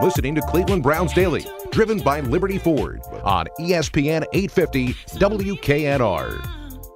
listening to Cleveland Browns Daily, driven by Liberty Ford on ESPN 850 WKNR.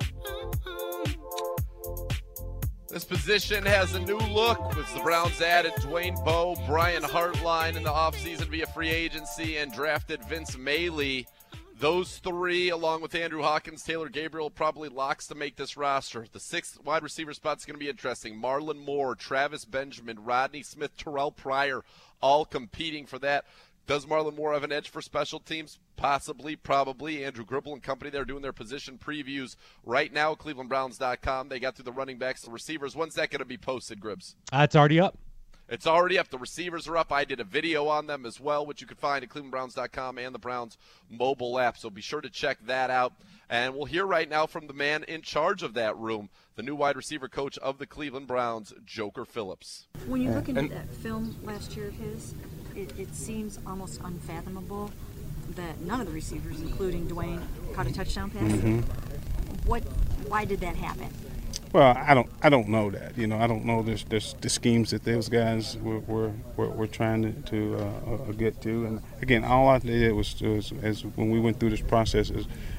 This position has a new look as the Browns added Dwayne Bowe, Brian Hartline in the offseason via free agency, and drafted Vince Mayle. Those three, along with Andrew Hawkins, Taylor Gabriel, probably locks to make this roster. The sixth wide receiver spot is going to be interesting. Marlon Moore, Travis Benjamin, Rodney Smith, Terrell Pryor, all competing for that. Does Marlon Moore have an edge for special teams? Possibly, probably. Andrew Gribble and company, they're doing their position previews right now at clevelandbrowns.com. They got through the running backs, the receivers. When's that going to be posted, Gribbs? It's already up. It's already up. The receivers are up. I did a video on them as well, which you can find at clevelandbrowns.com and the Browns mobile app. So be sure to check that out. And we'll hear right now from the man in charge of that room, the new wide receiver coach of the Cleveland Browns, Joker Phillips. When you look into that film last year of his, it seems almost unfathomable that none of the receivers, including Dwayne, caught a touchdown pass. Mm-hmm. Why did that happen? Well, I don't know that. I don't know there's the schemes that those guys were trying to get to. And again, all I did was as when we went through this process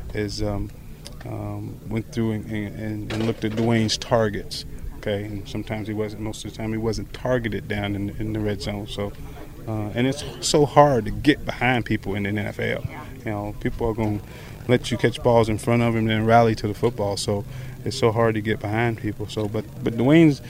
went through and looked at Dwayne's targets. Okay, and sometimes he wasn't. Most of the time, he wasn't targeted down in the red zone. So. And it's so hard to get behind people in the NFL. People are going to let you catch balls in front of them and then rally to the football. So it's so hard to get behind people. So, but Dwayne's,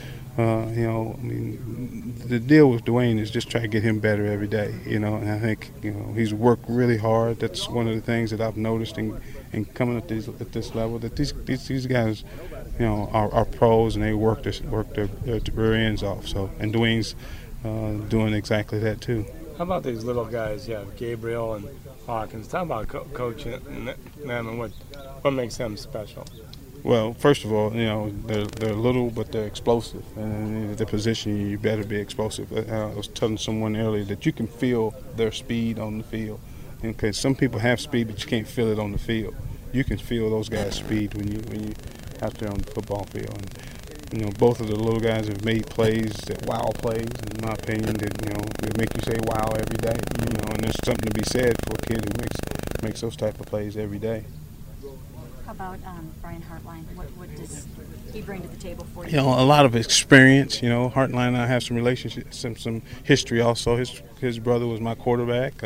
the deal with Dwayne is just try to get him better every day. And I think he's worked really hard. That's one of the things that I've noticed in coming at this level. That these guys, are pros and they work their rear ends off. So and Dwayne's. Doing exactly that too. How about these little guys? Yeah, Gabriel and Hawkins. Talk about coaching them and what makes them special. Well, first of all, they're little but they're explosive, and in the position you better be explosive. I was telling someone earlier that you can feel their speed on the field. Okay, some people have speed, but you can't feel it on the field. You can feel those guys' speed when you out there on the football field. And, both of the little guys have made plays, that wow plays, in my opinion, that make you say wow every day. And there's something to be said for a kid who makes those type of plays every day. How about Brian Hartline? What does he bring to the table for you? A lot of experience. Hartline and I have some relationship, some history also. His brother was my quarterback.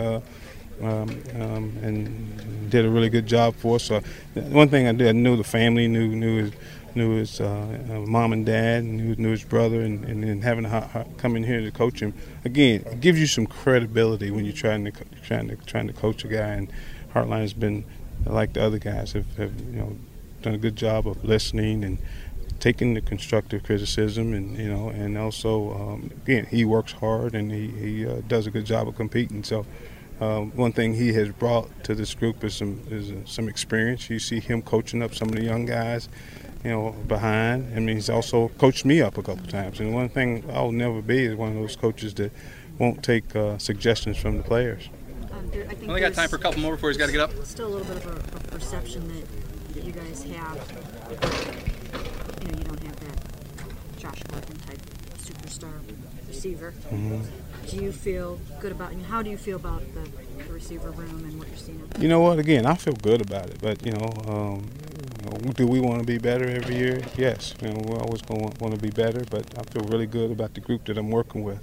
And did a really good job for us. So one thing I did, I knew the family, knew his mom and dad, and knew his brother, and then having to come in here to coach him again, it gives you some credibility when you're trying to coach a guy. And Hartline has been, like the other guys, have done a good job of listening and taking the constructive criticism, and also again, he works hard and he does a good job of competing. So. One thing he has brought to this group is some experience. You see him coaching up some of the young guys, behind. I mean, he's also coached me up a couple times. And one thing I'll never be is one of those coaches that won't take suggestions from the players. I think only got time for a couple more before he's got to get up. Still a little bit of a perception that you guys have. You don't have that Josh Gordon type superstar receiver. Mm-hmm. Do you feel good about? How do you feel about the receiver room and what you're seeing? You know what? Again, I feel good about it. But do we want to be better every year? Yes. We're always going to want to be better. But I feel really good about the group that I'm working with.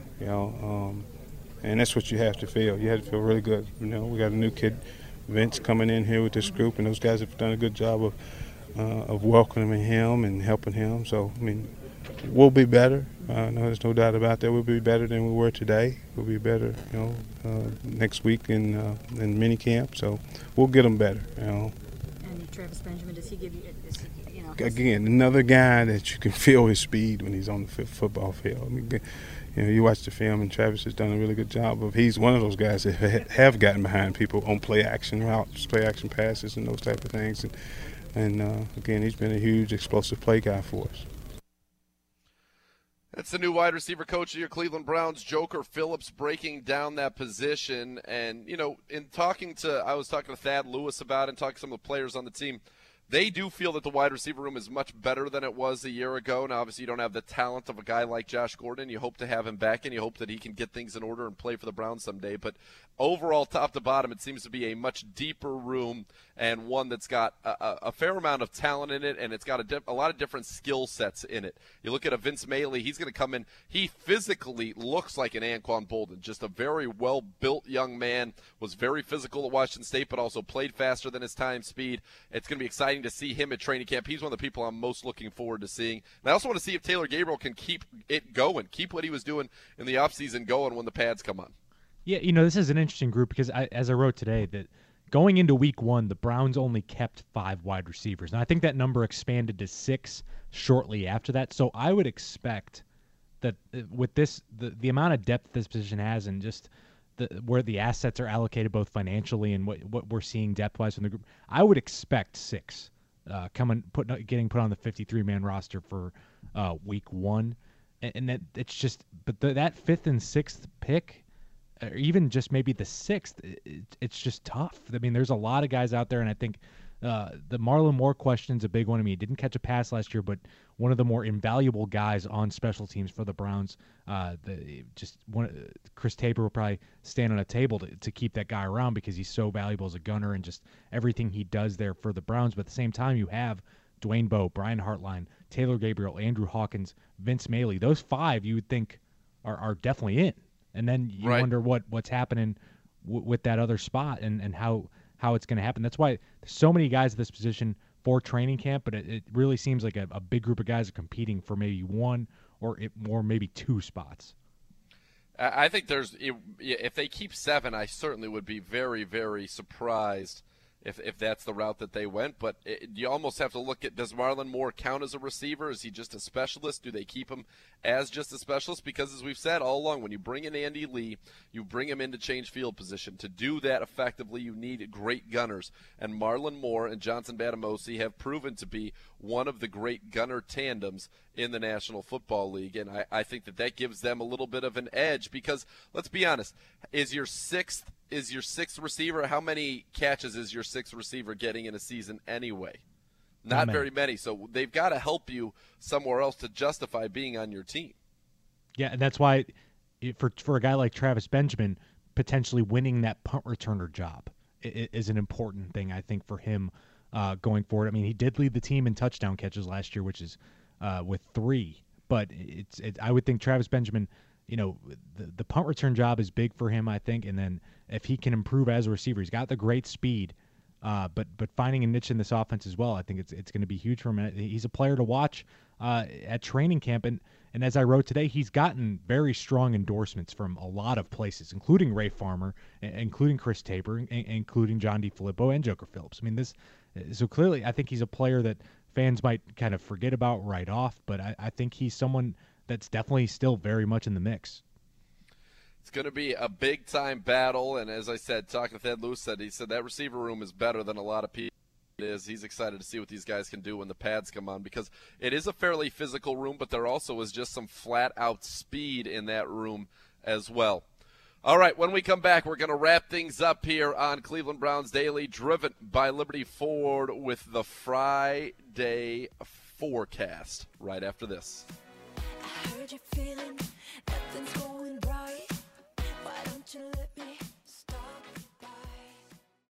And that's what you have to feel. You have to feel really good. We got a new kid, Vince, coming in here with this group, and those guys have done a good job of welcoming him and helping him. So I mean, we'll be better. No, there's no doubt about that. We'll be better than we were today. We'll be better, next week in mini camp. So we'll get them better. And Travis Benjamin, does he give you? Again, another guy that you can feel his speed when he's on the football field. I mean, you watch the film, and Travis has done a really good job of. He's one of those guys that have gotten behind people on play action routes, play action passes, and those type of things. And again, he's been a huge explosive play guy for us. That's the new wide receiver coach of your Cleveland Browns, Joker Phillips, breaking down that position. And, I was talking to Thad Lewis about it and talking to some of the players on the team. They do feel that the wide receiver room is much better than it was a year ago. Now, obviously, you don't have the talent of a guy like Josh Gordon. You hope to have him back, and you hope that he can get things in order and play for the Browns someday. But overall, top to bottom, it seems to be a much deeper room and one that's got a fair amount of talent in it, and it's got a lot of different skill sets in it. You look at a Vince Mayle, he's going to come in. He physically looks like an Anquan Boldin, just a very well-built young man, was very physical at Washington State, but also played faster than his time speed. It's going to be exciting to see him at training camp. He's one of the people I'm most looking forward to seeing. And I also want to see if Taylor Gabriel can keep it going, keep what he was doing in the offseason going when the pads come on. Yeah, this is an interesting group because, as I wrote today, that going into week 1, the Browns only kept 5 wide receivers. And I think that number expanded to 6 shortly after that. So I would expect that with this, the amount of depth this position has and just where the assets are allocated both financially and what we're seeing depth-wise from the group, I would expect 6 getting put on the 53-man roster for week 1. And that it's just – but that 5th and 6th pick – or even just maybe the 6th, it's just tough. I mean, there's a lot of guys out there, and I think the Marlon Moore question's a big one. I mean, he didn't catch a pass last year, but one of the more invaluable guys on special teams for the Browns. Chris Tabor will probably stand on a table to keep that guy around because he's so valuable as a gunner and just everything he does there for the Browns. But at the same time, you have Dwayne Bowe, Brian Hartline, Taylor Gabriel, Andrew Hawkins, Vince Mayle. Those 5 you would think are definitely in. And then you wonder what's happening with that other spot and how it's going to happen. That's why there's so many guys at this position for training camp, but it really seems like a big group of guys are competing for maybe 1 or maybe 2 spots. I think if they keep 7, I certainly would be very, very surprised if that's the route that they went. But you almost have to look at, does Marlon Moore count as a receiver? Is he just a specialist? Do they keep him as just a specialist? Because as we've said all along, when you bring in Andy Lee, you bring him in to change field position. To do that effectively, you need great gunners. And Marlon Moore and Johnson Batamosi have proven to be one of the great gunner tandems in the National Football League. And I think that gives them a little bit of an edge because, let's be honest, is your sixth receiver, how many catches is your 6th receiver getting in a season anyway? Not very many. So they've got to help you somewhere else to justify being on your team. Yeah, and that's why for a guy like Travis Benjamin, potentially winning that punt returner job is an important thing, I think, for him going forward. I mean, he did lead the team in touchdown catches last year, which is with 3. But I would think Travis Benjamin, the punt return job is big for him, I think. And then if he can improve as a receiver, he's got the great speed. But finding a niche in this offense as well, I think it's going to be huge for him. He's a player to watch at training camp. And as I wrote today, he's gotten very strong endorsements from a lot of places, including Ray Farmer, including Chris Tabor, including John DeFilippo and Joker Phillips. I mean, so clearly I think he's a player that fans might kind of forget about right off, but I think he's someone that's definitely still very much in the mix. It's going to be a big-time battle, and as I said, talking to Thad Lewis, he said that receiver room is better than a lot of people. He's excited to see what these guys can do when the pads come on because it is a fairly physical room, but there also is just some flat-out speed in that room as well. All right, when we come back, we're going to wrap things up here on Cleveland Browns Daily, driven by Liberty Ford with the Friday forecast right after this. I heard you feeling nothing's going